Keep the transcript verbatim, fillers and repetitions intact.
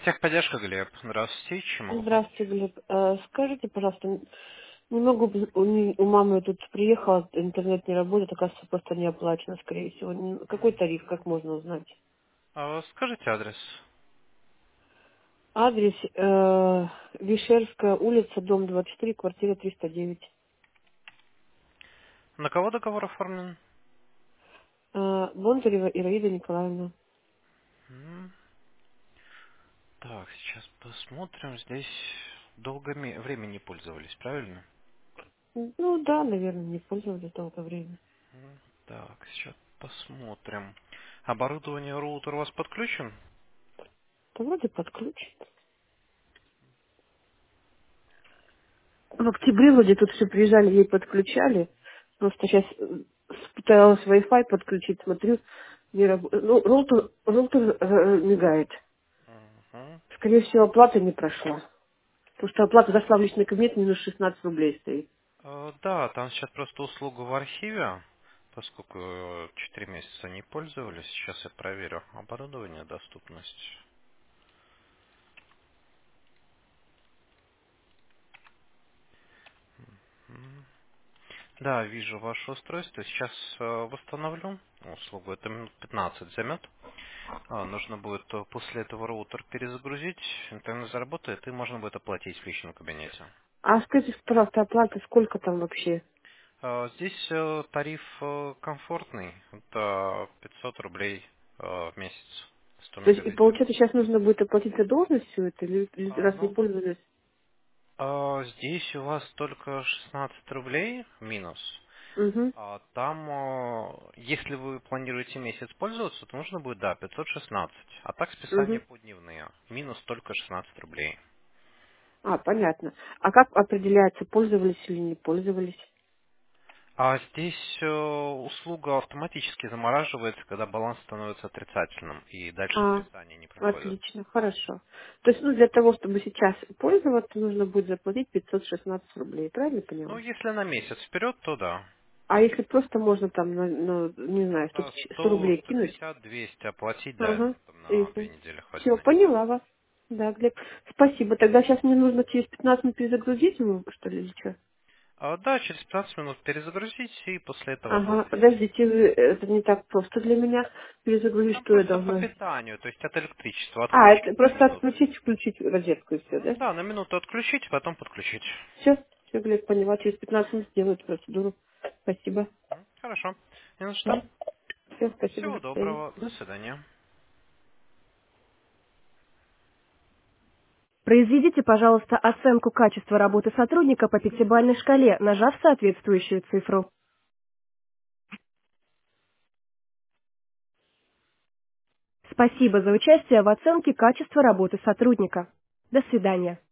Техподдержка, Глеб. Здравствуйте. Чем могу помочь? Здравствуйте, Глеб. Э, Скажите, пожалуйста, н- не могу, б- у, не- у мамы тут приехала, интернет не работает, оказывается, просто не оплачено, скорее всего. Н- Какой тариф, как можно узнать? А, скажите адрес. Адрес э, Вишерская улица, дом двадцать четыре, квартира триста девять. На кого договор оформлен? Э, Бондарева Ираида Николаевна. М, Так, сейчас посмотрим. Здесь долго ме- времени пользовались, правильно? Ну да, наверное, не пользовались долгое время. М, Так, сейчас посмотрим. Оборудование роутер у вас подключен? Да вроде подключен. В октябре вроде тут все приезжали, ей подключали. Просто сейчас пыталась Wi-Fi подключить, смотрю, не работает. Ну, роутер, роутер э, мигает. Мгм. Скорее всего, оплата не прошла. Потому что оплата зашла в личный кабинет, минус шестнадцать рублей стоит. Э, Да, там сейчас просто услуга в архиве, поскольку э, четыре месяца не пользовались. Сейчас я проверю оборудование, доступность. Да, вижу ваше устройство. Сейчас э, восстановлю услугу. Это минут пятнадцать займет. А, нужно будет э, после этого роутер перезагрузить, интернет заработает, и можно будет оплатить в личном кабинете. А скажите, пожалуйста, оплата сколько там вообще? А, здесь э, тариф э, комфортный. Это пятьсот рублей э, в месяц. сто То есть, и мегабит. получается, сейчас нужно будет оплатить за должность все это, или, или А, раз не ну, пользовались? а, здесь у вас только шестнадцать рублей минус. Угу, А там, э, если вы планируете месяц пользоваться, то нужно будет, да, пятьсот шестнадцать. А так списание угу. по дневные. Минус только шестнадцать рублей. А, понятно. А как определяется, пользовались или не пользовались? А здесь э, услуга автоматически замораживается, когда баланс становится отрицательным, и дальше А, списания не проходят. отлично, хорошо. То есть, ну, для того, чтобы сейчас пользоваться, нужно будет заплатить пятьсот шестнадцать рублей, правильно Ну, поняла? если на месяц вперед, то да. А если просто можно там, на, на, не знаю, сто, Да, сто сто, рублей сто кинуть? пятьдесят, двести оплатить, да, Ага, там на две недели хватит все, на месяц. поняла вас. Да, Глеб, спасибо. Тогда сейчас мне нужно через пятнадцать минут перезагрузить его, что ли, или что? А, да, через пятнадцать минут перезагрузить и после этого Ага, оплатить. подождите, вы- это не так просто для меня. Перезагрузить, Там что я просто по должна... питанию, то есть от электричества А, отключить это на просто минуту. отключить, включить розетку и все, да? М, Да, на минуту отключить, потом подключить. Все, все, Глеб, поняла. Через пятнадцать минут сделаю эту процедуру. Спасибо. М, Хорошо. Не на что. Все, спасибо, Всего до свидания. доброго. До свидания. Произведите, пожалуйста, оценку качества работы сотрудника по пятибалльной шкале, нажав соответствующую цифру. Спасибо за участие в оценке качества работы сотрудника. До свидания.